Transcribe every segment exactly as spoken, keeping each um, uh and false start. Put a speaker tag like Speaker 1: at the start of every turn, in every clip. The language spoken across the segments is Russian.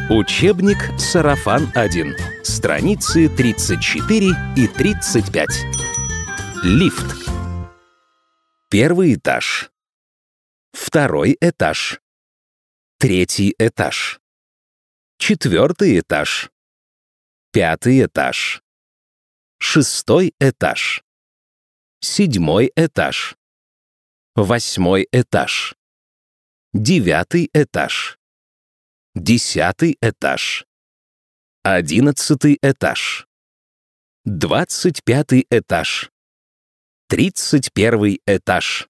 Speaker 1: Учебник «Сарафан один». Страницы тридцать четыре и тридцать пять. Лифт. Первый этаж. Второй этаж. Третий этаж. Четвертый этаж. Пятый этаж. Шестой этаж. Седьмой этаж. Восьмой этаж. Девятый этаж. Десятый этаж. Одиннадцатый этаж. Двадцать пятый этаж. Тридцать первый этаж.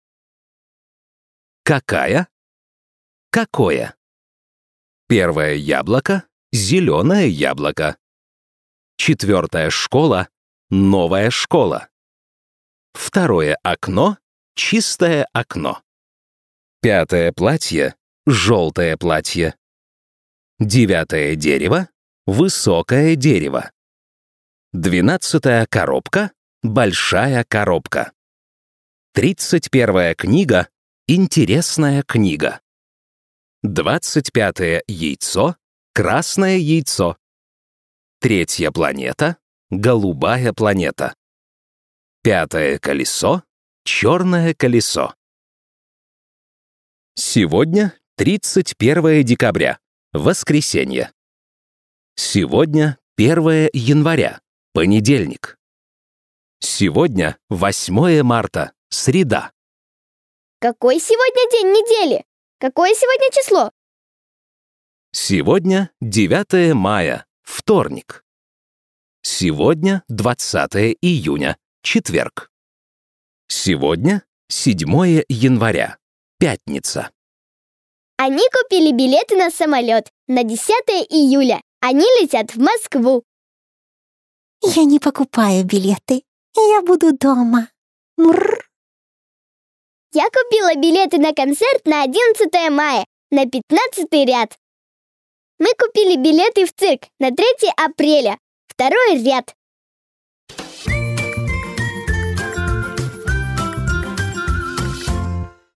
Speaker 1: Какая? Какое? Первое яблоко — зеленое яблоко. Четвертая школа — новая школа. Второе окно — чистое окно. Пятое платье — желтое платье. Девятое дерево — высокое дерево. Двенадцатая коробка — большая коробка. Тридцать первая книга — интересная книга. Двадцать пятое яйцо — красное яйцо. Третья планета — голубая планета. Пятое колесо — черное колесо. Сегодня тридцать первое декабря, воскресенье. Сегодня первое января, понедельник. Сегодня восьмое марта, среда.
Speaker 2: Какой сегодня день недели? Какое сегодня число?
Speaker 1: Сегодня девятое мая, вторник. Сегодня двадцатое июня, четверг. Сегодня седьмое января, пятница.
Speaker 2: Они купили билеты на самолет на десятое июля. Они летят в Москву.
Speaker 3: Я не покупаю билеты. Я буду дома. Мррр.
Speaker 2: Я купила билеты на концерт на одиннадцатое мая, на пятнадцатый ряд. Мы купили билеты в цирк на третье апреля, второй ряд.